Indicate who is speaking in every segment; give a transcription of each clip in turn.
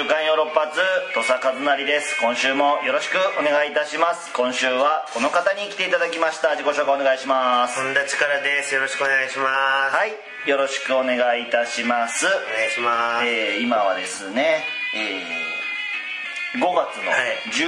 Speaker 1: 刊ヨーロッパ通土佐和成です。今週もよろしくお願いいたします。今週はこの方に来ていただきました。自己紹介お願いします。
Speaker 2: 本田力です。よろしくお願いします。
Speaker 1: はい、よろしくお願いいたします。
Speaker 2: お願いします。
Speaker 1: 今はですね、5月の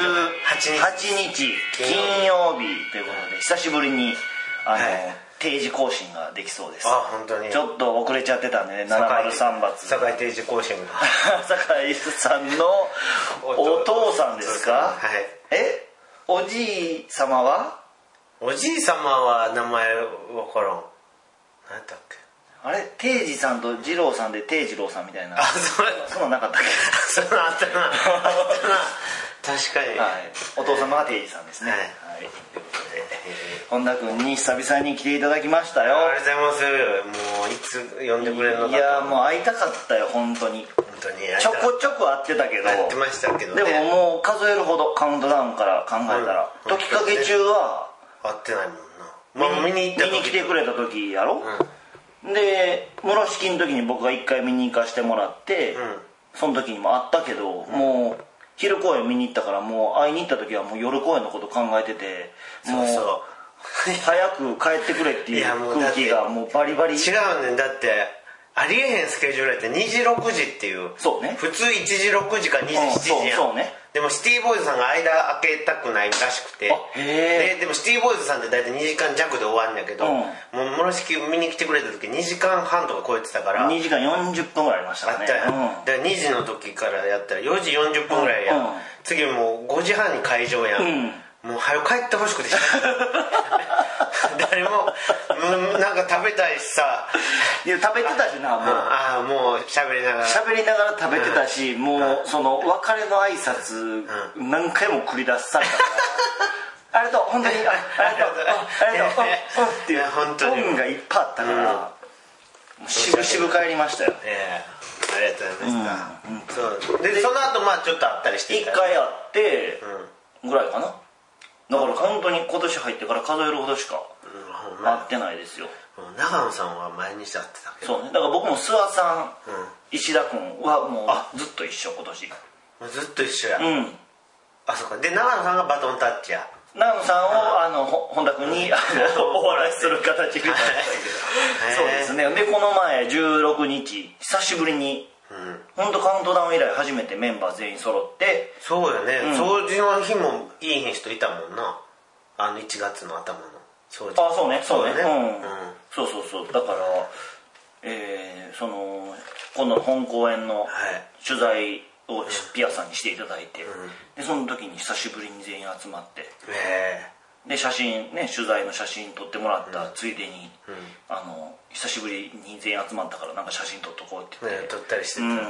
Speaker 1: 18日金曜日ということで、久しぶりに定時更新ができそうです。
Speaker 2: 本当に
Speaker 1: ちょっと遅れちゃってたんでね、703バツ
Speaker 2: 酒井定時更新が
Speaker 1: 酒井さんのお父さんですか？
Speaker 2: はい。
Speaker 1: おじい様は？
Speaker 2: おじい様は名前わからん。何やったっけ？
Speaker 1: あれ、定時さんと二郎さんで定次郎さんみたいな。そんなんなかったっけ？
Speaker 2: そんなんあったな確かに、
Speaker 1: はい、お父様は定時さんですね。はい、ということで本田君に久々に来ていただきましたよ。
Speaker 2: ありがとうございます。もういつ呼んでくれるのか。
Speaker 1: いや、もう会いたかったよ、本当に。ちょこちょこ会ってたけど、
Speaker 2: 会ってましたけどね。
Speaker 1: でももう数えるほど、カウントダウンから考えたら、時かけ中は
Speaker 2: 会ってないもんな。まあ、見に
Speaker 1: 来てくれた時やろ、で室敷の時に僕が1回見に行かしてもらって、その時にも会ったけど、もう昼公演見に行ったから、もう会いに行った時はもう夜公演のこと考えてて、もう早く帰ってくれっていう空気がもうバリバリ。
Speaker 2: 違うねん、だってありえへんスケジュールやって、2時6時っていう。
Speaker 1: そうね、
Speaker 2: 普通1時6時か2時7時やん。
Speaker 1: そうね。
Speaker 2: でもシティボーイズさんが間開けたくないらしくて、でもシティボーイズさんって大体2時間弱で終わるんやけど、もう室敷見に来てくれた時2時間半とか超えてたから、
Speaker 1: 2時間40分ぐらいありましたね。
Speaker 2: あったやん、だから2時の時からやったら4時40分ぐらいやん、次もう5時半に会場やん、もう早く帰ってほしくて誰もなんか食べたいしさ。
Speaker 1: いや、食べてたしな、もう
Speaker 2: もう喋りながら
Speaker 1: 食べてたし、もうその別れの挨拶何回も繰り出されたからありがとう、本当にありがとうっていうトーンがいっぱいあったから、しぶしぶ帰りましたよ。
Speaker 2: ありがとうございます。そうで、その後まあちょっと会ったりして
Speaker 1: 1回会ってぐらいかな。だから本当に今年入ってから数えるほどしか会ってないですよ。
Speaker 2: 長野さんは前にして会ってたけど。
Speaker 1: そうね、だから僕も諏訪さん、石田君はもうずっと一緒、今年
Speaker 2: ずっと一緒や。あ、そっか。で長野さんがバトンタッチや。
Speaker 1: 長野さんを本田君にお笑いする形みたいなそうですね。でこの前16日久しぶりに、本当カウントダウン以来初めてメンバー全員揃って。
Speaker 2: そうよね、掃除の日もいい日人いたもんな、1月の頭の掃除。
Speaker 1: そうね、そうだからその今度の本公演の取材をピアさんにしていただいて、でその時に久しぶりに全員集まって、で写真ね、取材の写真撮ってもらったついでに、久しぶりに全員集まったからなんか写真撮っとこうって言って、
Speaker 2: 撮ったりしてたよね。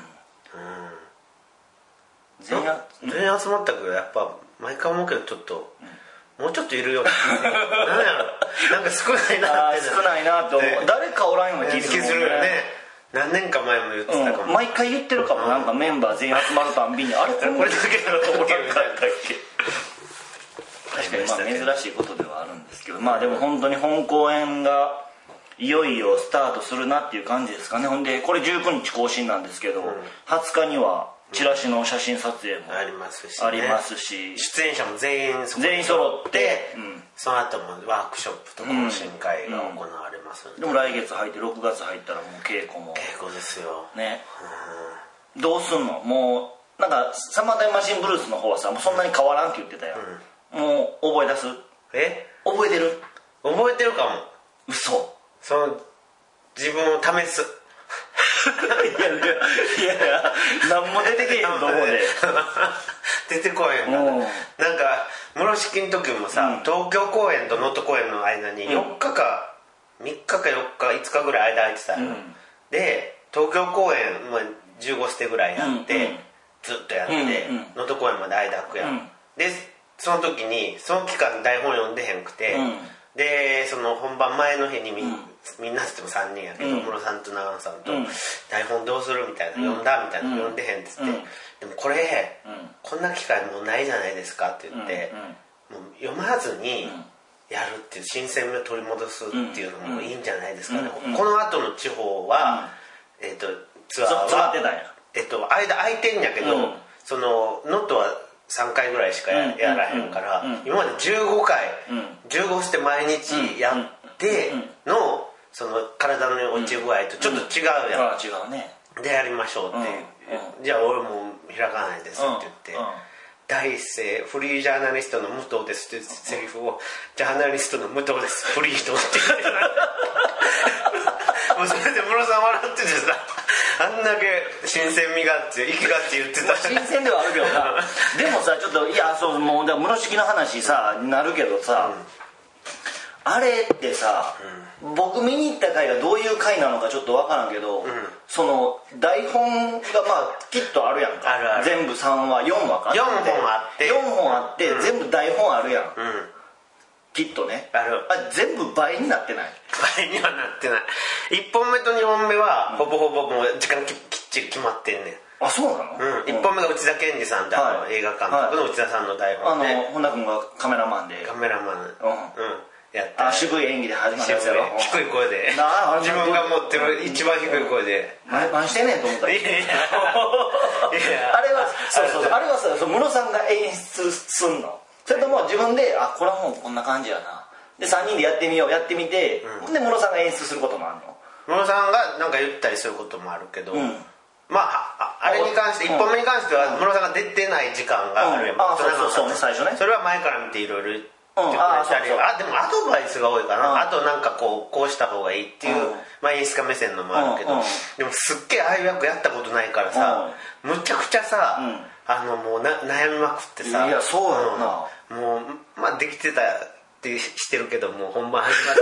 Speaker 1: 全員
Speaker 2: 集まったけど、やっぱ毎回思うけど、ちょっともうちょっといるようななんか少ないなって。
Speaker 1: 少ないなと思う。誰かおらんような気するよね。
Speaker 2: 何年か前も言ってたかも。
Speaker 1: 毎回言ってるかも。なんかメンバー全員集まるたんびにあれこれだけだと思わなかったっけ。確かに珍しいことではあるんですけど、まあでも本当に本公演がいよいよスタートするなっていう感じですかね。ほんでこれ19日更新なんですけど、20日にはチラシの写真撮影もありますし、
Speaker 2: 出演者も全員
Speaker 1: 揃って、
Speaker 2: その後もワークショップと懇親会が行われます。
Speaker 1: でも来月入って6月入ったらもう稽古
Speaker 2: ですよ
Speaker 1: ね。どうすんの？もうなんかサマータイムマシンブルースの方はさ、もうそんなに変わらんって言ってたよ。もう覚え出す？覚えてる？
Speaker 2: 覚えてるかも。
Speaker 1: 嘘。
Speaker 2: その自分を試す
Speaker 1: いや何も出てけへんと思うで
Speaker 2: 出てこへんから。なんか室敷の時もさ、東京公演と能登公演の間に4日か3日か4日5日ぐらい間空いてたよ。で東京公演15ステぐらいやって、ずっとやって能登公演まで間空くやん。でその時にその期間台本読んでへんくて、でその本番前の日にみんなっても3人やけど、室さんと長野さんと台本どうするみたいな、読んだみたいな、読んでへんっつって、でもこれこんな機会もうないじゃないですかって言って、もう読まずにやるっていう新鮮味を取り戻すっていうのもいいんじゃないですかね。この後の地方はツアーは間空いてんやけど、そのノットは3回ぐらいしかやらへんから、今まで15回、15して毎日やってのその体の落ち具合とちょっと違うやん、
Speaker 1: 違うね。
Speaker 2: でやりましょうって、じゃあ俺も開かないですって言って、第一声フリージャーナリストの武藤ですってセリフをジャーナリストの武藤ですフリーとって言ってもうそれで室さん笑っててさ、あんだけ新鮮味があって息があって言ってた。
Speaker 1: 新鮮ではあるけどなでもさちょっといやそうもう室敷の話さなるけどさ、あれってさ、僕見に行った回がどういう回なのかちょっと分からんけど、その台本がまあきっとあるやんか。
Speaker 2: ある
Speaker 1: 全部3話4話か
Speaker 2: 4本あって
Speaker 1: 4本あって、全部台本あるやん、きっとね。
Speaker 2: ある。
Speaker 1: 全部倍になってない？
Speaker 2: 倍にはなってない。1本目と2本目はほぼほぼもう時間きっちり決まってんねん。
Speaker 1: あ、そうなの
Speaker 2: ？1本目が内田健二さんで、映画監督の内田さんの台本で、
Speaker 1: 本田君がカメラマンで
Speaker 2: やった
Speaker 1: 渋い演技で始まるやつやろ。
Speaker 2: 低い声で自分が持ってる一番低い声で
Speaker 1: 何してんねんと思ったら、
Speaker 2: いや
Speaker 1: あれはあれはさ、室さんが演出すんの？それとも自分でこれはもうこんな感じやなで3人でやってみようやってみて、で室さんが演出することもあるの？
Speaker 2: 室さんがなんか言ったりすることもあるけど、まああれに関して1本目に関しては室さんが出てない時間があるやん。
Speaker 1: そうね、最初ね。
Speaker 2: それは前から見ていろいろでもアドバイスが多いかな。あとなんかこうした方がいいっていう演出家目線のもあるけど、でもすっげえああいう役やったことないからさ、むちゃくちゃさ、もう悩みまくってさ。
Speaker 1: いやそうやろな。
Speaker 2: もうまあできてたってしてるけど、もう本番始まって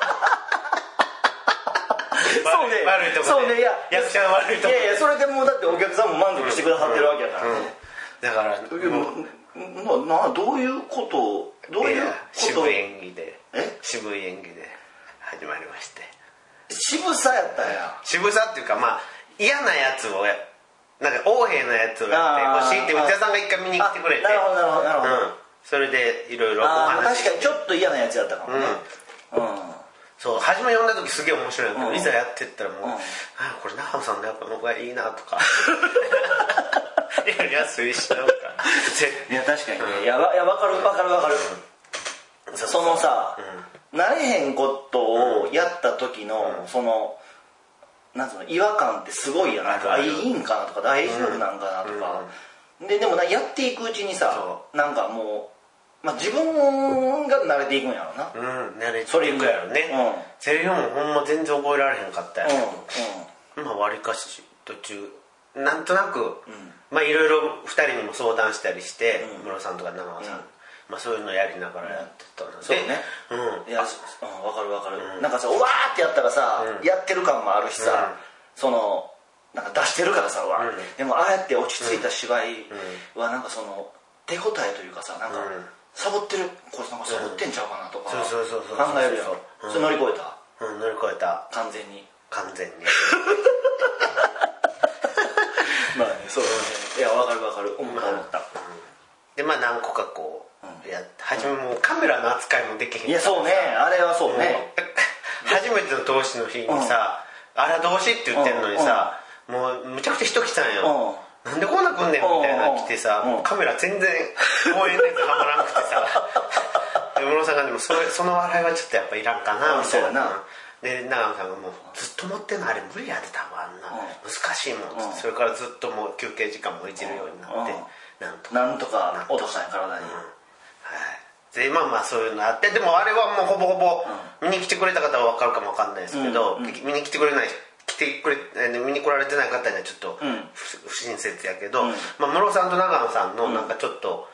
Speaker 2: 悪いとこで役者の悪いとこで、
Speaker 1: いやいや、それでもうだってお客さんも満足してくださってるわけやからね。
Speaker 2: だから
Speaker 1: どういうこと
Speaker 2: 渋い演技で始まりまして、
Speaker 1: 渋さやったんや。
Speaker 2: 渋さっていうか、まあ嫌なやつをなんか横柄なやつをやってほしいって内田さんが一回見に来てくれて、
Speaker 1: なるほどなるほど、
Speaker 2: それでいろいろお話。
Speaker 1: 確かにちょっと嫌なやつやったかもね。
Speaker 2: そう初め読んだ時すげえ面白いけど、いざやってったらもう、これ長野さんのやっぱの方がいいなとかやりやすいしなんか
Speaker 1: いや確かにね、いや分かるそのさ、慣れへんことをやった時のそのなんつうの違和感ってすごいやな。いいんかなとか大丈夫なんかなとか、でもやっていくうちにさ、なんかもう自分が慣れていくんやろな。
Speaker 2: 慣れていくやろね。セリフもほんま全然覚えられへんかったやろ。まあわりかし途中なんとなくまあいろいろ2人にも相談したりして、室さんとか長尾さん、そういうのやりながらやってたので、
Speaker 1: そうね。いや分かる。なんかさ、うわーってやったらさ、やってる感もあるしさ、そのなんか出してるからさ、でもああやって落ち着いた芝居はなんかその手応えというかさ、なんかサボってる、こいつなんかサボってんちゃうかなとか考えるやろ。それ乗り越えた？
Speaker 2: 乗り越えた。
Speaker 1: 完全にまあね、そうだね。いや分かる思った
Speaker 2: で何個かこうやって、初めもうカメラの扱いもできへん。
Speaker 1: いやそうね、あれはそうね。
Speaker 2: 初めての投資の日にさ、あら投資って言ってんのにさ、もうむちゃくちゃ人来たんよ。なんでこんな来んねんみたいな来てさ、カメラ全然応援のやつはまらなくてさ室さんがでもその笑いはちょっとやっぱいらんかなみたいな。で長野さんがもうずっと持ってんのあれ無理やで多分あんな難しいもんって、それからずっともう休憩時間もいじるようになって、
Speaker 1: なんとか落としたんや体に。
Speaker 2: でまあそういうのあって、でもあれはもうほぼほぼ見に来てくれた方は分かるかも分かんないですけど、見に来てくれない見に来られてない方にはちょっと不親切やけど、室さんと長野さんのなんかちょっと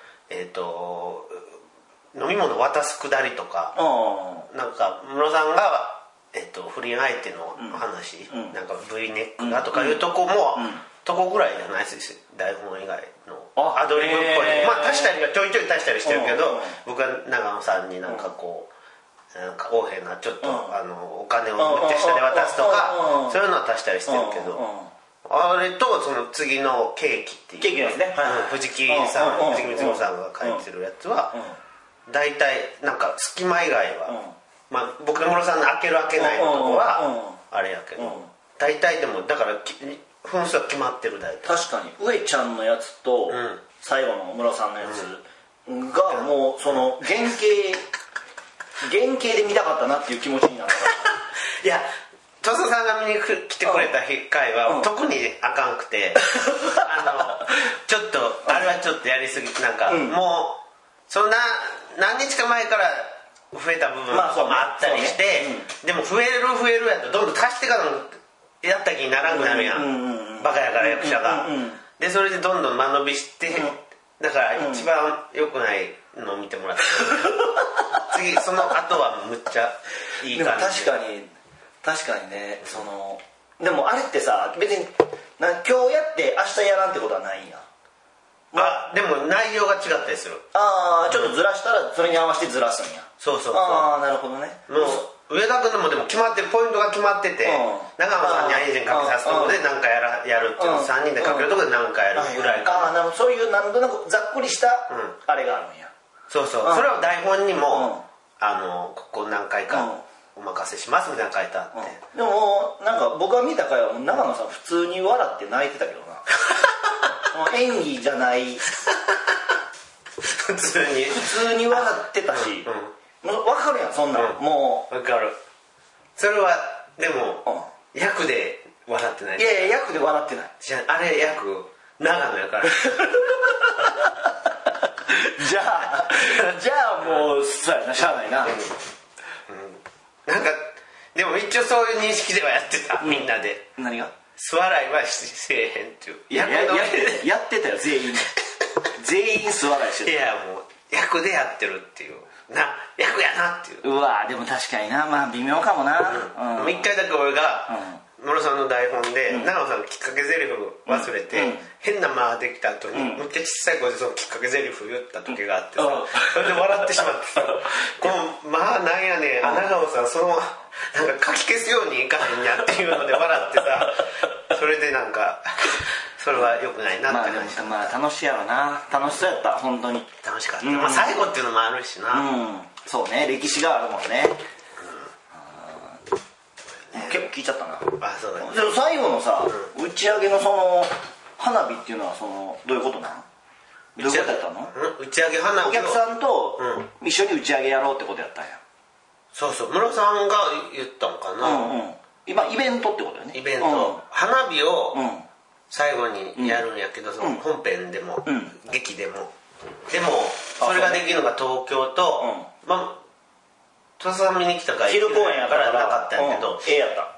Speaker 2: 飲み物渡すくだりとか、なんか室さんが不倫相手の話、なんか V ネックだとかいうとこも、とこぐらいじゃないです台本以外のアドリブっぽい、足したりはちょいちょい足したりしてるけど、僕は長野さんになんかこうなんか横柄なちょっとお金をめっちゃ下で渡すとか、そういうのは足したりしてるけど、あれとその次のケーキっていう
Speaker 1: ケーキですね、
Speaker 2: 藤木光子さんが書いてるやつは大体なんか隙間以外は、僕と室さんの開ける開けないのとこはあれやけど、大体でもだから分数は決まってる大体。
Speaker 1: 確かに上ちゃんのやつと、最後のムロさんのやつがもうその原型で見たかったなっていう気持ちになった
Speaker 2: いや土佐さんが見に来てくれた回は特にあかんくてちょっとあれはちょっとやりすぎなんか、もうそんな何日か前から増えた部分もあったりして、でも増えるやとどんどん足してからやった気にならんくなるやん、バカやから役者が、でそれでどんどん間延びして、だから一番良くないのを見てもらって次その後はむっちゃいい感じ。
Speaker 1: でも確かにね、そのでもあれってさ別に今日やって明日やらんってことはないんや。
Speaker 2: でも内容が違ったりする。
Speaker 1: ちょっとずらしたらそれに合わせてずらすんや。
Speaker 2: そう。
Speaker 1: なるほどね。
Speaker 2: もう上田君でも決まってるポイントが決まってて、長野さんにエンジンかけさすとこで何かやるっていうの、3人でかけるとこで何かやるぐらいかな。
Speaker 1: そういうなんとなくざっくりしたあれがあるんや。
Speaker 2: そう。それを台本にもここ何回かお任せしますみたいな書いてあって、
Speaker 1: でもなんか僕が見た回は長野さん普通に笑って泣いてたけどな演技じゃない
Speaker 2: 普通
Speaker 1: に笑ってたし、分かるやんそんなん、もう
Speaker 2: 分かる。それはでも、役で笑ってない。
Speaker 1: いや役で笑ってない。
Speaker 2: あれ役長野やから
Speaker 1: じゃあもうそうやな、しゃあないな。
Speaker 2: なんかでも一応そういう認識ではやってた、みんなで。
Speaker 1: 何が？
Speaker 2: 素笑いはせえへんっていう。
Speaker 1: やってたよ全員素笑いしてた。
Speaker 2: いやもう役でやってるっていう役やなっていう。
Speaker 1: うわでも確かにな、まあ微妙かもな。
Speaker 2: 一回だけ俺がムロさんの台本で長野さんのきっかけ台詞忘れて変な間ができた後にもう一回小さい声でそのきっかけ台詞言った時があってさ、それで笑ってしまってさ、このまあなんやねん長野さんそのなんか書き消すようにいかへんやっていうので笑ってさ、それでなんかそれは良くないなって感じ。
Speaker 1: まあ楽しいやろな。楽しそうやった本当に。
Speaker 2: 楽しかった。まあ最後っていうのもあるしな。
Speaker 1: そうね、歴史があるもんね。結構聞いちゃったな。
Speaker 2: そうだね。
Speaker 1: でも最後のさ、打ち上げのその花火っていうのはそのどういうことなの？どういうことやったの？
Speaker 2: 打ち上げ花火を
Speaker 1: お客さんと一緒に打ち上げやろうってことやったんや。
Speaker 2: そう村さんが言ったのかな。
Speaker 1: 今イベントってことよね。
Speaker 2: イベント、花火を最後にやるんやけど、その本編でも劇でもそれができるのが東京とまあ土佐さん見に来たから
Speaker 1: 昼公演やから
Speaker 2: なかったんやけど、
Speaker 1: やった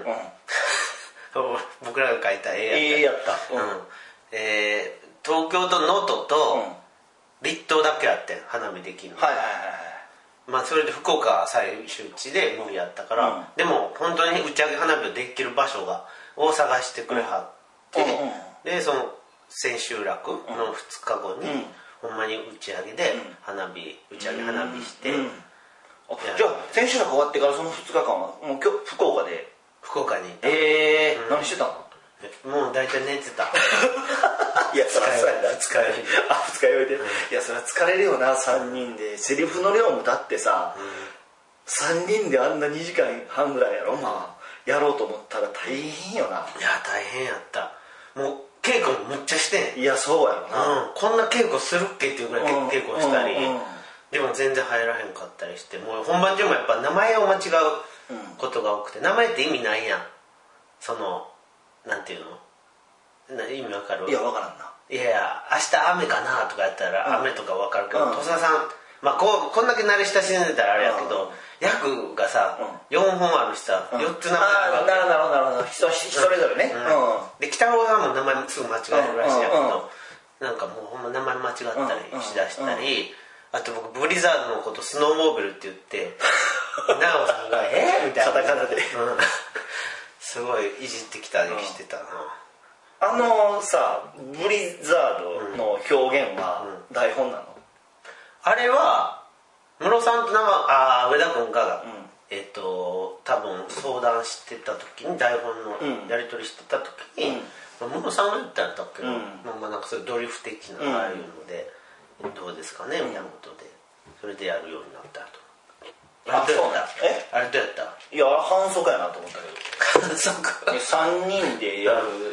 Speaker 2: 僕らが書いた
Speaker 1: やった。
Speaker 2: 東京と能登と立東だけあって花火できるの。まあそれで福岡最終地で無理やったから、でも本当に打ち上げ花火をできる場所を探してくれはって、でその千秋楽の2日後にほんまに打ち上げで打ち上げ花火して、じ
Speaker 1: ゃあ千秋楽終わってからその2日間はもう今日福岡に何してたの？
Speaker 2: もう大体寝てた。
Speaker 1: いやそりゃそうやな、疲れる。二日酔いで。いやそりゃ疲れるよな、3人で。セリフの量もだってさ、3人であんな2時間半ぐらいやろ、まあやろうと思ったら大変よな。
Speaker 2: いや大変やった。もう稽古もむっちゃしてん。
Speaker 1: いやそうやろな、
Speaker 2: こんな稽古するっけっていうぐらい稽古したり、でも全然入らへんかったりして、もう本番中もやっぱ名前を間違うことが多くて、名前って意味ないやん。そのなんていうの意味わかる？
Speaker 1: いやわからんな。
Speaker 2: いや明日雨かなとかやったら雨とかわかるけど、土佐さんまあこんだけ慣れ親しんでたらあれやけど、役がさ4本あるしさ、4つ名前あるわけ。
Speaker 1: なるほど、人それぞれね。
Speaker 2: で北尾さんも名前すぐ間違えるらしいやけど、なんかもうほんま名前間違ったりしだしたり、あと僕ブリザードのことスノーモービルって言って長尾さんがみたいな
Speaker 1: カタカナで、
Speaker 2: すごいいじってきたりしてたな。
Speaker 1: さブリザードの表現は台本なの？
Speaker 2: あれはムロさんと上田君が、多分相談してた時に台本のやり取りしてた時に、ムロさんが言ったんだけど、まあなんかそういうドリフ的なああいうので、どうですかねみたいなことでそれでやるようになったと。
Speaker 1: そうだ。
Speaker 2: あれどうやった？
Speaker 1: いや反則やなと思ったけど。
Speaker 2: 反則？
Speaker 1: 3人でやる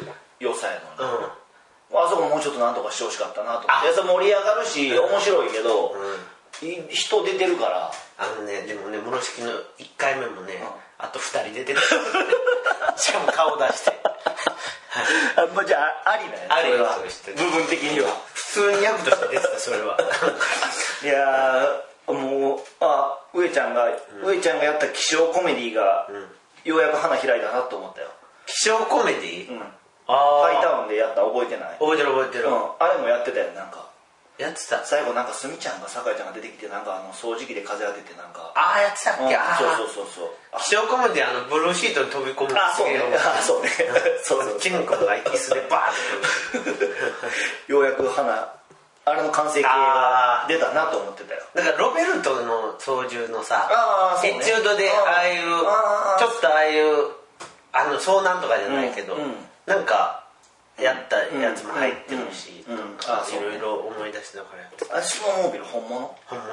Speaker 1: 良さやのに、あそこもうちょっとなんとかしてほしかったなと。やつ盛り上がるし面白いけど、人出てるから。
Speaker 2: でもね室敷の1回目もね、あと2人出てたしかも顔出して
Speaker 1: じゃあありだよね。ありは部分的には
Speaker 2: 普通に役として出てた。それはい
Speaker 1: やもう上ちゃんがやった気象コメディがようやく花開いたなと思ったよ。
Speaker 2: 気象コメディ？
Speaker 1: ハイタウンでやった覚えてない？
Speaker 2: 覚えてる。
Speaker 1: あれもやってたよ。なんか
Speaker 2: やってた。
Speaker 1: 最後なんかすみちゃんが酒井ちゃんが出てきてなんか掃除機で風当ててなんか
Speaker 2: やってたっけ。
Speaker 1: そう
Speaker 2: 気象コメディブルーシートに飛び込む。
Speaker 1: そうね
Speaker 2: チンコが椅子でバーンって
Speaker 1: ようやくあれの完成形が出たなと思ってたよ。
Speaker 2: だからロベルトの操縦のさ、エチュードでああいうちょっとああいう遭難とかじゃないけど、なんかやったやつも入ってるし、いろいろ思い出しながらやってた。
Speaker 1: シモモービル本物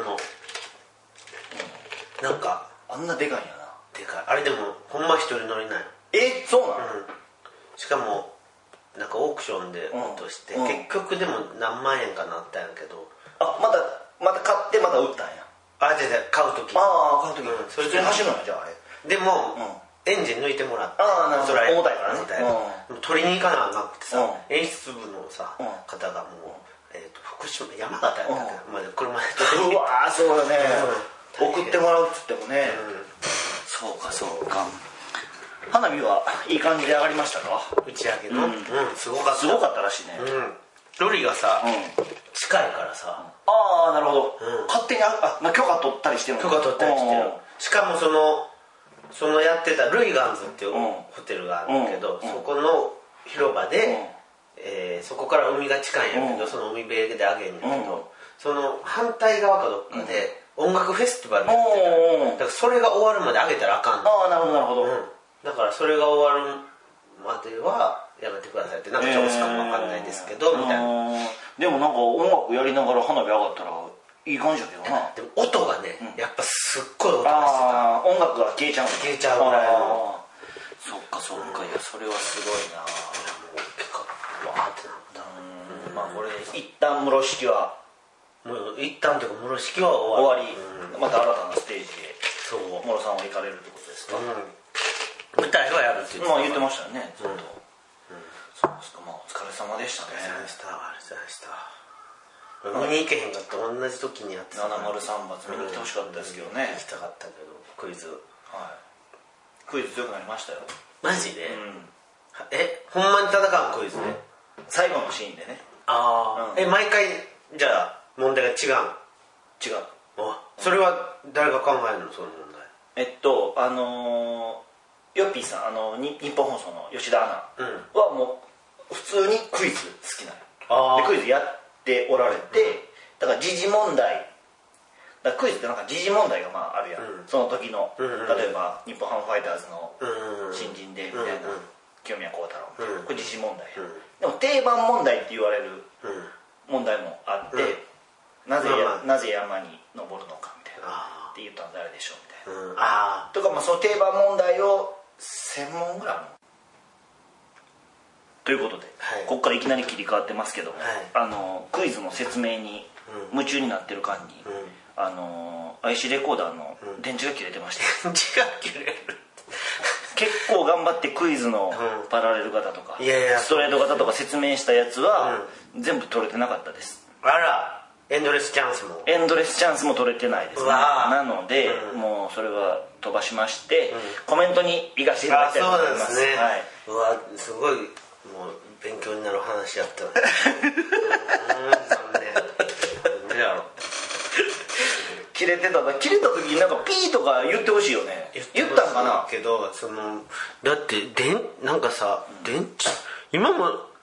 Speaker 2: なんか
Speaker 1: あんなでかいんやな。
Speaker 2: でかい。あれでもほんま一人乗りない。
Speaker 1: そうなの？
Speaker 2: しかもなんかオークションで落として、結局でも何万円かなったんやけど、
Speaker 1: また買ってまた売ったんや。
Speaker 2: じゃ買う時。
Speaker 1: 買う時。それで走るのよじゃああれ。
Speaker 2: でもエンジン抜いてもらって、
Speaker 1: 重たいからね。
Speaker 2: 取りに行かなあかんくてさ、演出部のさ方がもう福島山形やったけど、車で
Speaker 1: うわそうだね。送ってもらうっつってもね。そうか。花火はいい感じで上がりましたか？
Speaker 2: 打ち上げの。すごか
Speaker 1: ったらしいね。
Speaker 2: ロリがさ近いからさ。
Speaker 1: なるほど。勝手に許可取ったりしてる。
Speaker 2: 許可取ったりしてる。しかもそのやってたルイガンズっていうホテルがあるんだけど、そこの広場で、そこから海が近いんやけど、その海辺であげんやけど、その反対側かどっかで音楽フェスティバルやってた。だからそれが終わるまであげたらあかんの。
Speaker 1: なるほど。
Speaker 2: だからそれが終わるまではやめてくださいって、なんか上手かもわかんないですけどみたいな。
Speaker 1: でもなんか音楽やりながら花火上がったらいい感じだけどな。
Speaker 2: でも音がね、やっぱすっごい音がしてた。
Speaker 1: 音楽が消えちゃう
Speaker 2: ぐらいの。
Speaker 1: そっかいやそれはすごいな。
Speaker 2: 結構わーってなった。
Speaker 1: これ一旦室敷は
Speaker 2: 一旦というか室敷は終わり。
Speaker 1: また新たなステージへ室さんは行かれるってことですか？
Speaker 2: 舞台はやるって言
Speaker 1: ってましたよねずっと。そうですか。お疲れ様でしたね。
Speaker 2: ありがとうございました。見に行けへんかった。同じ時にやってた
Speaker 1: 703発見に来てほしかったですけどね。
Speaker 2: 行きたかったけどクイズ
Speaker 1: 強くなりましたよ。
Speaker 2: マジで？ほんまに戦うクイズね。
Speaker 1: 最後のシーンでね。
Speaker 2: 毎回じゃあ問題が違う。それは誰が考えるの？その問題。
Speaker 1: ヨッピーさん日本放送の吉田アナはもう普通にクイズ好きなのでクイズやっておられて、だから時事問題だからクイズってなんか時事問題があるやん、その時の、例えば日本ハムファイターズの新人でみたいな、清宮幸太郎みたいな、これ時事問題や、でも定番問題って言われる問題もあって、なぜ山に登るのかみたいなって言ったの誰でしょうみたいな、とかその定番問題を1000問ぐらいあるのということで、ここからいきなり切り替わってますけども、クイズの説明に夢中になってる間に、IC レコーダーの電池が切れてました
Speaker 2: 電池が切れる
Speaker 1: 結構頑張ってクイズのパラレル型とかストレート型とか説明したやつは全部取れてなかったです。
Speaker 2: あら、エンドレスチャンスも
Speaker 1: 取れてないですね。なので、もうそれは飛ばしまして、コメントに行かせていただきたいと思います。
Speaker 2: そうですね。うわ、すごいもう勉強になる話やった
Speaker 1: 切れた時になんかピーとか言ってほしいよね。言ったんかな。
Speaker 2: けどだってなんかさ、電池今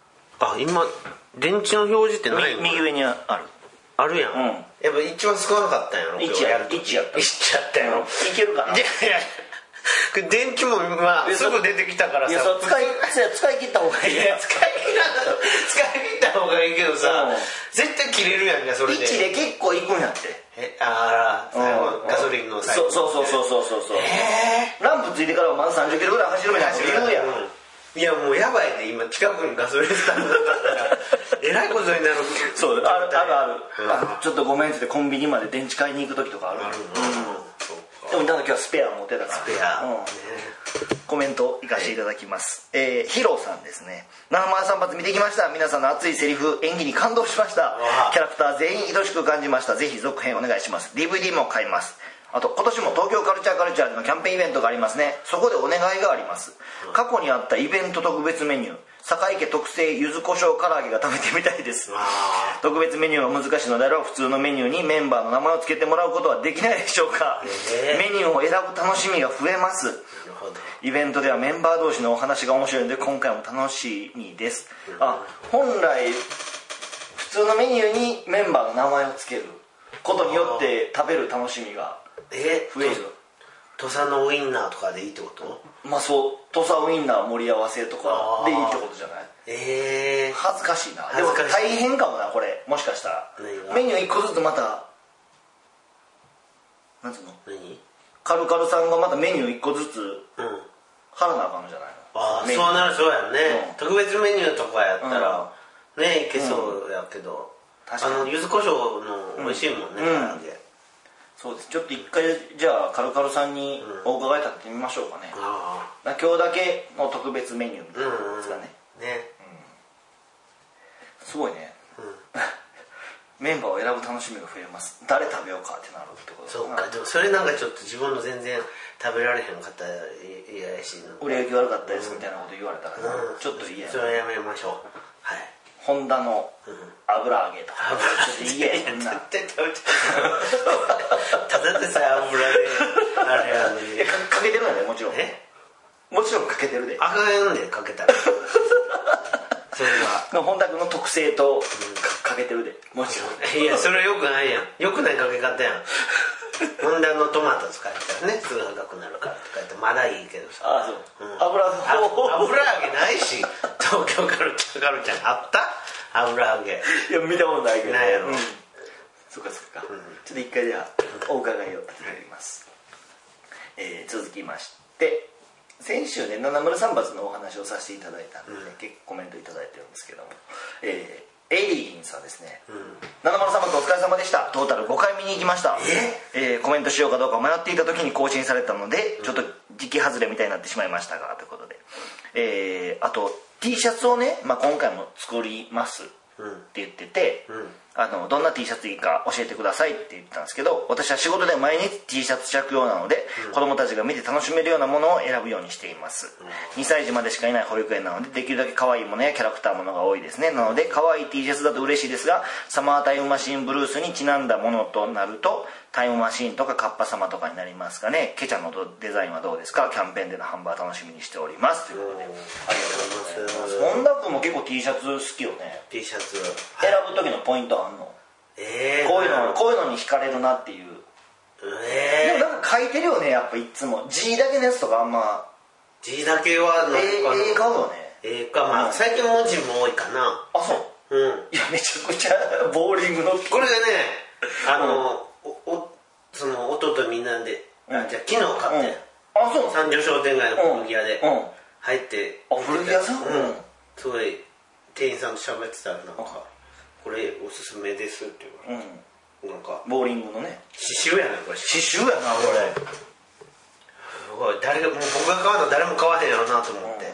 Speaker 2: 電池の表示ってないの？
Speaker 1: 右上にあ
Speaker 2: るやん、やっぱ一番少なかったんやろ。
Speaker 1: 1やったやろ。いけるかな。
Speaker 2: 電池もすぐ出てきたからさ、
Speaker 1: 使い切った方がいい。
Speaker 2: 使い切った方がいいけどさ、絶対切れるやんか。それで
Speaker 1: 1で結構いくんやって。
Speaker 2: ガソリンの最後。
Speaker 1: そうランプついてからまず30キロぐらい走るやん。
Speaker 2: いやもうやばいね、今近くにガソリンスタンドなかったらえらいことになる。
Speaker 1: そうある、ちょっとごめんってコンビニまで電池買いに行く時とかある。でも今日はスペア持ってたから。
Speaker 2: スペア、
Speaker 1: コメントいかしていただきます。ヒロさんですね。703発見てきました。皆さんの熱いセリフ演技に感動しました。キャラクター全員愛しく感じました。ぜひ続編お願いします。 DVD も買います。あと今年も東京カルチャーでのキャンペーンイベントがありますね。そこでお願いがあります。過去にあったイベント特別メニュー、坂井家特製柚子胡椒唐揚げが食べてみたいです。特別メニューが難しいのであれば普通のメニューにメンバーの名前を付けてもらうことはできないでしょうか。メニューを選ぶ楽しみが増えます。イベントではメンバー同士のお話が面白いので今回も楽しみです。本来普通のメニューにメンバーの名前を付けることによって食べる楽しみが増える。
Speaker 2: 土佐のウインナーとかでいいってこと？
Speaker 1: まあそう、土佐ウインナー盛り合わせとかでいいってことじゃない？恥ずかしいな。でも大変かもなこれ、もしかしたらメニュー1個ずつまたなんつうの、カルカルさんがまたメニュー1個ずつ貼らなあかんのじゃないの？
Speaker 2: そうなる、そうやね、特別メニューとかやったらねいけそうやけど、柚子胡椒の美味しいもんね、唐揚げ。
Speaker 1: そうです。ちょっと一回じゃあカルカルさんにお伺い立ててみましょうかね。今日だけの特別メニューみたいなやつがね。すごいね。メンバーを選ぶ楽しみが増えます。誰食べようかってなるってこと
Speaker 2: そうか。でもそれなんかちょっと自分の全然食べられへんかったら嫌やし、
Speaker 1: 売れ行き悪かったですみたいなこと言われたらちょっと嫌や。
Speaker 2: それはやめましょう。はい。
Speaker 1: ホンダの油揚げとかちょっと嫌や。
Speaker 2: 絶対食べてただでさえ油であれやのに
Speaker 1: かけてるのね、もちろんもちろんかけてるで。
Speaker 2: あかんねかけたらそれは
Speaker 1: 本田君の特製とかけてるで、もちろん。
Speaker 2: いやそれよくないやん、よくないかけ方やん。ホンダのトマト使ったらねすぐ赤くなるからとか言ってまだいいけどさ。
Speaker 1: 油
Speaker 2: 揚げないし、東京カルチャーあった油揚げ。
Speaker 1: いや見たことないけど。
Speaker 2: ないやろ。
Speaker 1: そっかそっか。ちょっと一回じゃあお伺いを立ててみます。続きまして先週ね703発のお話をさせていただいたので、結構コメントいただいてるんですけども、エイリーンさんですね、703発お疲れ様でした。トータル5回見に行きました。コメントしようかどうか迷っていた時に更新されたのでちょっと時期外れみたいになってしまいましたがということで、あと T シャツをね、今回も作りますって言ってて、どんな T シャツいいか教えてくださいって言ったんですけど、私は仕事で毎日 T シャツ着用なので、子供たちが見て楽しめるようなものを選ぶようにしています。2歳児までしかいない保育園なのでできるだけ可愛いものやキャラクターものが多いですね。なので可愛い T シャツだと嬉しいですが、サマータイムマシンブルースにちなんだものとなるとタイムマシーンとかカッパ様とかになりますかね。ケチャのデザインはどうですか？キャンペーンでの販売楽しみにしておりますということで、ありがとうございます。本田君も結構 T シャツ好きよね。
Speaker 2: T シャツ
Speaker 1: 選ぶ時のポイントあんの？こういうのに惹かれるなっていう。でもなんか書いてるよね、やっぱいつも G だけのやつとかあんま。
Speaker 2: G だけはなんか
Speaker 1: 買うよね。
Speaker 2: まあ最近文字も多いかな。
Speaker 1: あ、そう。いやめちゃくちゃボーリングの
Speaker 2: これがねその弟とみんなでじゃあ昨日買って三条商店街の古着屋で入って
Speaker 1: 古着屋さん
Speaker 2: すごい店員さんと喋ってたらなんかこれおすすめですって言われて、なんか
Speaker 1: ボーリングのね
Speaker 2: 刺繍やなこれ。
Speaker 1: 刺繍やなこれ。
Speaker 2: すごい誰がもう僕が買わんの誰も買わへんやろなと思って。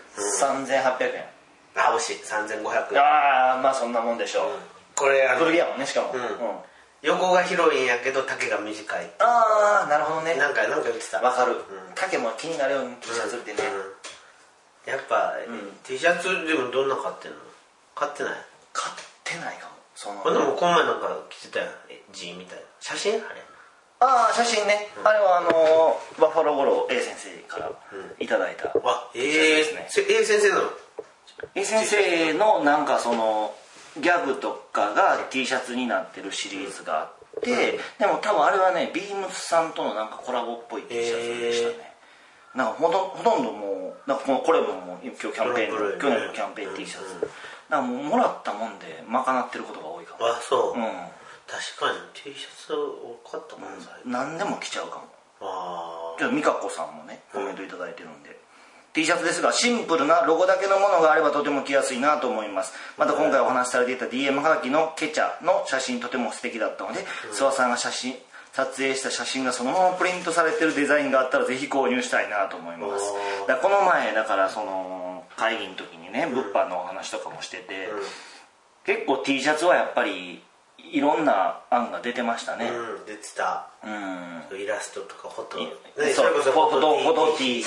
Speaker 1: 3800円。
Speaker 2: あ、惜しい。3500円。
Speaker 1: ああまあそんなもんでしょう。
Speaker 2: これ
Speaker 1: 古着やもんねしかも。
Speaker 2: 横が広いんやけど丈が短い。
Speaker 1: ああなるほどね。
Speaker 2: なんか言ってた。
Speaker 1: わかる。丈も気になるように T シャツってね。
Speaker 2: やっぱ T シャツでもどんな買ってんの？買ってない？
Speaker 1: 買ってないかも。
Speaker 2: でもこの前なんか着てたやん G みたいな写真あれ。
Speaker 1: ああ写真ね、あれはバッファローゴロ A 先生からいただいた
Speaker 2: A 先生の
Speaker 1: A 先生のなんかギャグとかが T シャツになってるシリーズがあって、でも多分あれはねビームスさんとのなんかコラボっぽい T シャツでしたね。なんかほとんどもうなんかこれも今日キャンペーン去年のキャンペーン T シャツなんかもらったもんで賄ってることが多いかも。
Speaker 2: あ、そう。確かに T シャツ多かったもん。
Speaker 1: 何でも着ちゃうかも。
Speaker 2: あ
Speaker 1: あ。美香子さんもねコメントいただいてるんで、 T シャツですがシンプルなロゴだけのものがあればとても着やすいなと思います。また今回お話しされていた DM はがきのケチャの写真とても素敵だったので、諏訪さんが撮影した写真がそのままプリントされてるデザインがあったらぜひ購入したいなと思います。だからこの前だからその会議の時にね物販のお話とかもしてて、結構 T シャツはやっぱりいろんな案が出てましたね。
Speaker 2: 出てた。イラストとかフォト、
Speaker 1: それこそフォト T。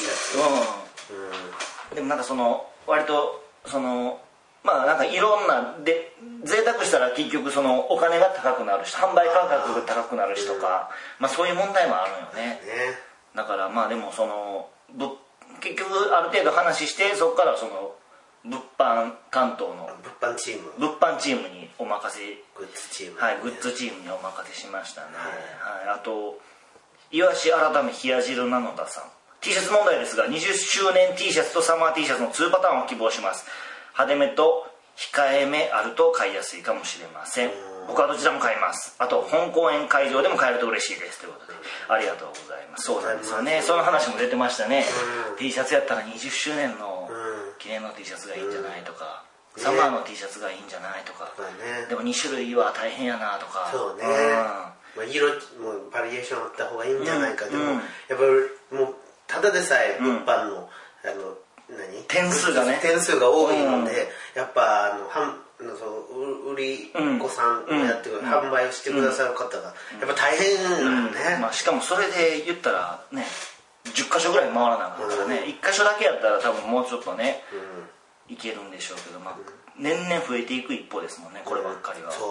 Speaker 1: でもなんかその割とそのまあなんかいろんなで贅沢したら結局そのお金が高くなるし販売価格が高くなるしとか、まあそういう問題もあるよね。だからまあでもその結局ある程度話してそこからその物販担当の
Speaker 2: 物販チーム
Speaker 1: にお任せ、
Speaker 2: グッズチーム、
Speaker 1: はい、グッズチームにお任せしましたね。はい、あとイワシ改め冷や汁なのださん、 T シャツ問題ですが20周年 T シャツとサマー T シャツの2パターンを希望します。派手めと控えめあると買いやすいかもしれません。僕はどちらも買います。あと本公演会場でも買えると嬉しいですということでありがとうございます。そうなんですよね、その話も出てましたね。 T シャツやったら20周年の記念の T シャツがいいんじゃないとか、サマーの T シャツがいいんじゃないとか、でも2種類は大変やなとか。
Speaker 2: そうね、色もバリエーションあった方がいいんじゃないか。でもやっぱりもうただでさえ物販の点数が多いので、やっぱ売り子さんをやって販売をしてくださる方がやっぱ大変なのね。
Speaker 1: しかもそれで言ったらね10箇所ぐらい回らなかったからね、1箇所だけやったら多分もうちょっとねいけるんでしょうけど、年々増えていく一方ですもんねこればっかりは。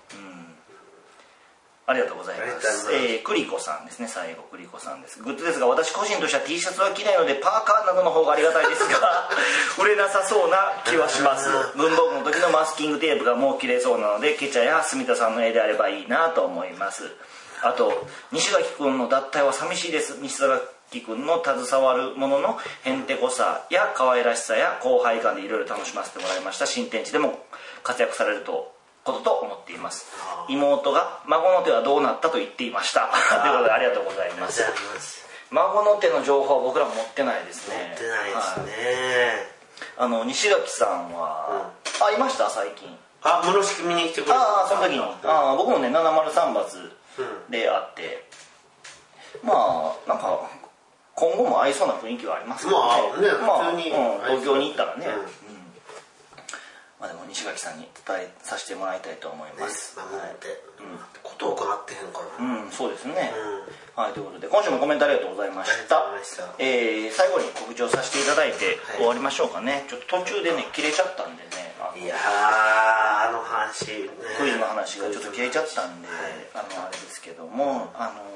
Speaker 1: ありがとうございます。クリコさんですね、最後クリコさんです。グッズですが私個人としては T シャツは着ないのでパーカーなどの方がありがたいですが売れなさそうな気はします。文房具の時のマスキングテープがもう切れそうなのでケチャや住田さんの絵であればいいなと思います。あと西垣君の脱退は寂しいです。西垣君の携わるもののへんてこさや可愛らしさや後輩感でいろいろ楽しませてもらいました。新天地でも活躍されることと思っています。妹が孫の手はどうなったと言っていましたということでありがとうございます。孫の手の情報は僕らも持ってないですね。
Speaker 2: 持ってないですね。
Speaker 1: 西垣さんは、いました最近。
Speaker 2: 室敷見に来てくれた。
Speaker 1: その時に、僕もね703発で会って、なんか今後も合いそうな雰囲気はありますけどね。
Speaker 2: 普通に
Speaker 1: 東京に行ったらね。でも西垣さんに伝えさせてもらいたいと思います。
Speaker 2: 守ってことを行ってへんかな。
Speaker 1: そうですね。はい、ということで今週もコメントありがとうございました。最後に告知をさせていただいて終わりましょうかね。ちょっと途中でね切れちゃったんでね。
Speaker 2: いやあの話ね、
Speaker 1: クイズの話がちょっと切れちゃったんで、あれですけども、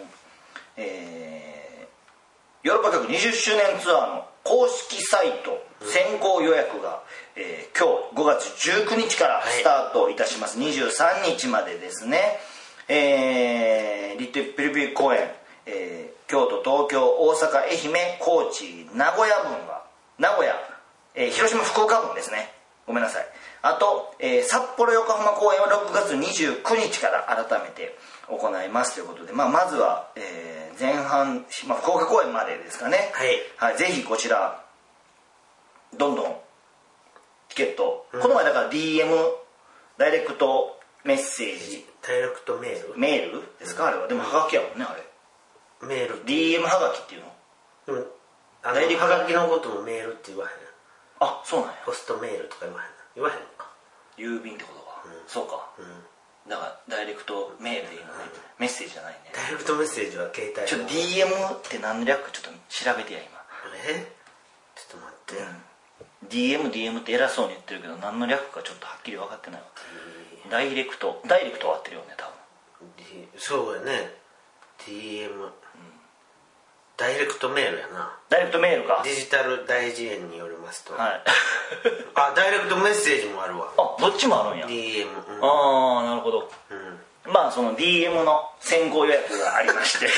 Speaker 1: ヨーロッパ局20周年ツアーの公式サイト先行予約が、今日5月19日からスタートいたします。23日までですね。リトルプレビュー公演、京都、東京、大阪、愛媛、高知、名古屋分は名古屋、広島、福岡分ですね。ごめんなさい。あと、札幌、横浜公演は6月29日から改めて行いますということで、まずは、前半、福岡公演までですかね。はい、ぜひこちらどんどんチケット、この前だから DM ダイレクトメッセージ、
Speaker 2: ダイレクトメ
Speaker 1: ールですか、あれは。でもはがきやもんね、あれ。
Speaker 2: メール
Speaker 1: DM はがきっていうの。
Speaker 2: ダイレクトはがきのこともメールって言わへん。
Speaker 1: そうなんや。
Speaker 2: ポストメールとか言わへんのか。
Speaker 1: 郵便ってことか。そうか。だからダイレクトメールでいいのね。メッセージじゃないね。
Speaker 2: ダイレクトメッセージは携帯の。
Speaker 1: DM って何略かちょっと調べてや今。
Speaker 2: ちょっと待って。
Speaker 1: DM って偉そうに言ってるけど何の略かちょっとはっきり分かってないわ。ダイレクトは合ってるよね多分。
Speaker 2: そうやね。DM、ダイレクトメールやな。
Speaker 1: ダイレクトメールか。
Speaker 2: デジタル大辞苑によりますと、ダイレクトメッセージもあるわ。
Speaker 1: どっちもあるんや。
Speaker 2: DM、
Speaker 1: なるほど。その DM の先行予約がありまして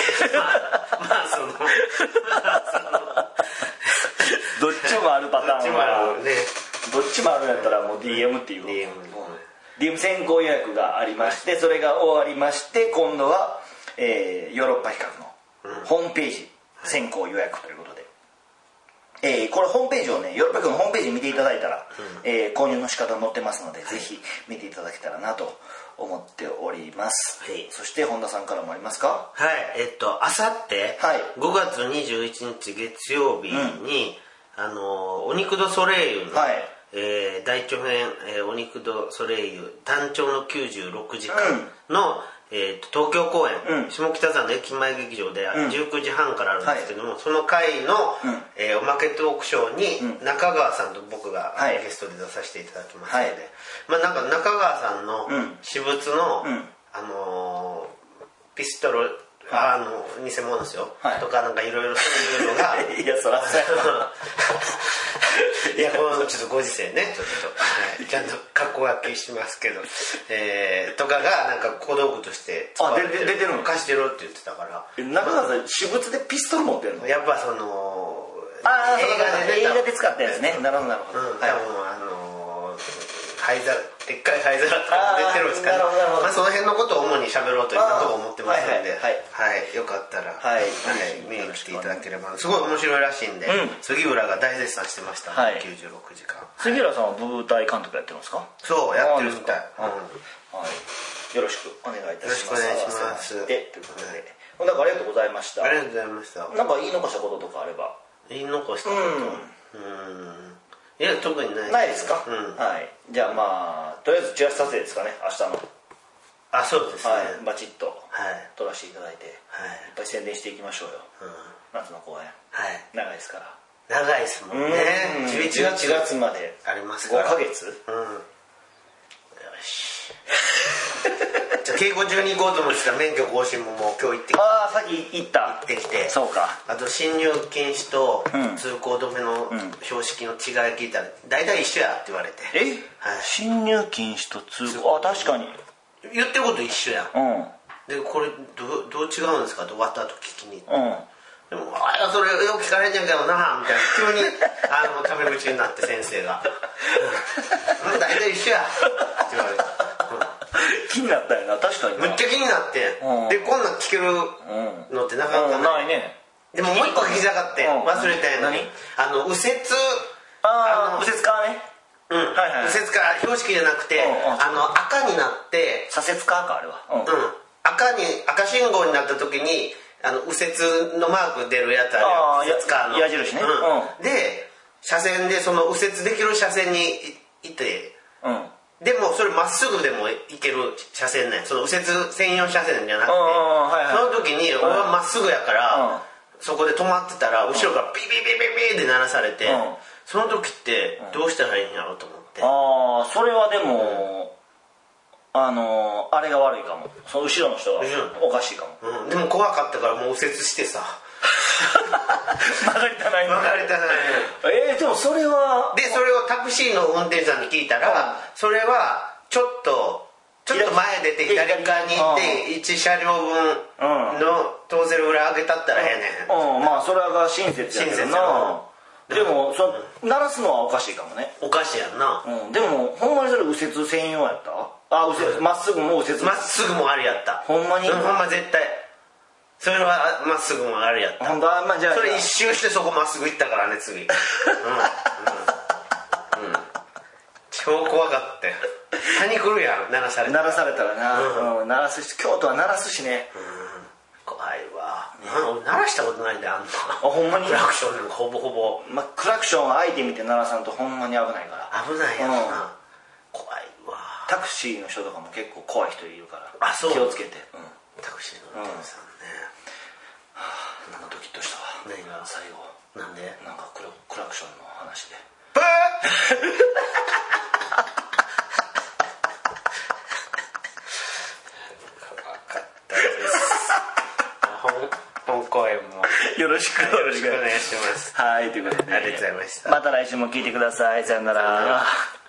Speaker 1: どっちもあるパターンはどっちもあるんやったらもう DM っていう DM 先行予約がありまして、それが終わりまして今度は、ヨーロッパ企画のホームページ先行予約ということで、 これホームページをね、ヨーロッパ局のホームページ見ていただいたら、購入の仕方載ってますので、ぜひ見ていただけたらなと思っております。そして本田さんからもありますか？
Speaker 2: はい、あさって5月21日月曜日に、お肉ドソレイユの、大長編、お肉ドソレイユ誕生の96時間の、東京公演、下北沢の駅前劇場で19時半からあるんですけども、その回の、おまけトークショーに中川さんと僕がゲストで出させていただきますので、なんか中川さんの私物の、ピストル偽物ですよ、とかなんかいろいろそういうのが
Speaker 1: いやそらそう
Speaker 2: いやこのちょっとご時世ねちょっと、ちゃんと格好焼きしますけど、とかがなんか小道具として
Speaker 1: 使われてる、出てるの
Speaker 2: 貸してるって言ってたから。
Speaker 1: 中川さん私物でピストル持ってるの？
Speaker 2: やっぱその
Speaker 1: 映画で使ったやつね。なるほどなるほど。
Speaker 2: 多分でっかい灰皿とかも出てるんですかね。その辺のことを主に喋ろうと今のところ思ってますので、よかったら見に来ていただければ。すごい面白いらしいんで、杉浦が大絶賛してました96時間。
Speaker 1: 杉浦さんは舞台監督やってるんですか？
Speaker 2: そうやってるみたい。
Speaker 1: よろしくお願いいたします。
Speaker 2: よろしくお願いします。
Speaker 1: ということで、なんかありがとうございました。
Speaker 2: ありがとうございました。
Speaker 1: なんか言い残したこととかあれば。
Speaker 2: 言い残したこと。いや特にない。
Speaker 1: ないですか？はい。じゃあまあとりあえずチラシ撮影ですかね、明日の。
Speaker 2: そうですね。
Speaker 1: バチッと撮らせていただいて、いっぱい宣伝していきましょうよ。夏の公演。長いですから。
Speaker 2: 長いですもんね。
Speaker 1: 11月まで
Speaker 2: ありますから。
Speaker 1: 5ヶ月。よ
Speaker 2: し。稽古中に行こうと思ってた免許更新ももう今日行ってきて。
Speaker 1: さっき行ってきて。そうか。
Speaker 2: あと侵入禁止と通行止めの標識の違い聞いたら大体一緒やって言われて。
Speaker 1: 侵入禁止と通行、確かに
Speaker 2: 言ってること一緒やん。でこれどう違うんですかと終わった後聞きに行って。でもそれよく聞かれんねんけどなみたいな急にタメ口になって先生が大体一緒やって言われて。
Speaker 1: 気になったよな。確かに
Speaker 2: むっちゃ気になって、でこんなん聞けるのってなかなか
Speaker 1: ないね。
Speaker 2: でももう一個聞きたかって忘れたよ。右折
Speaker 1: 右折側ね。
Speaker 2: 右折側標識じゃなくて赤になって
Speaker 1: 左折側かあれは。
Speaker 2: 赤信号になった時に右折のマーク出るやつあるよ。右折側の
Speaker 1: 矢印ね。
Speaker 2: で車線でその右折できる車線にいて、でもそれまっすぐでも行ける車線ね。その右折専用車線じゃなくて、その時に俺はまっすぐやからそこで止まってたら後ろからピーピーピーピーって鳴らされて、その時ってどうしたらいいんやろうと思って。
Speaker 1: それはでもあれが悪いかも。その後ろの人がおかしいかも。
Speaker 2: でも怖かったからもう右折してさ
Speaker 1: 曲がりたない。でもそれは
Speaker 2: でそれをタクシーの運転手さんに聞いたら、それはちょっと前出て左側に行って1車両分の通せるぐらい上げたったらええねん。
Speaker 1: まあそれが親切やけどな。でも鳴らすのはおかしいかもね。
Speaker 2: おかしいやんな。
Speaker 1: でもほんまにそれ右折専用やった？まっすぐも右折。
Speaker 2: まっすぐもありやった。
Speaker 1: ほんまに？
Speaker 2: ほんま絶対。それはまっすぐもありやった。
Speaker 1: ほんとじゃあ
Speaker 2: それ一周してそこまっすぐ行ったからね次。超怖かったよ。パニクるやん鳴らされたら
Speaker 1: な。鳴らすし京都は鳴らすしね。
Speaker 2: 怖いわ。俺鳴らしたことないんだよ。
Speaker 1: ほんまに
Speaker 2: クラクションでもほぼほぼ。
Speaker 1: クラクション相手見て鳴らさんとほんまに危ないから。
Speaker 2: 危ないやんな。怖いわ。
Speaker 1: タクシーの人とかも結構怖い人いるから気をつけて。
Speaker 2: タクシーの運転手さんね。
Speaker 1: なんかドキッとしたわ。
Speaker 2: 何が
Speaker 1: 最後。
Speaker 2: なんで？
Speaker 1: なんかクラクションの話で。
Speaker 2: ブー本公演も
Speaker 1: よろしく
Speaker 2: お願いします。
Speaker 1: はい、ということで、
Speaker 2: ありがとうございました。
Speaker 1: また来週も聞いてください。さよなら。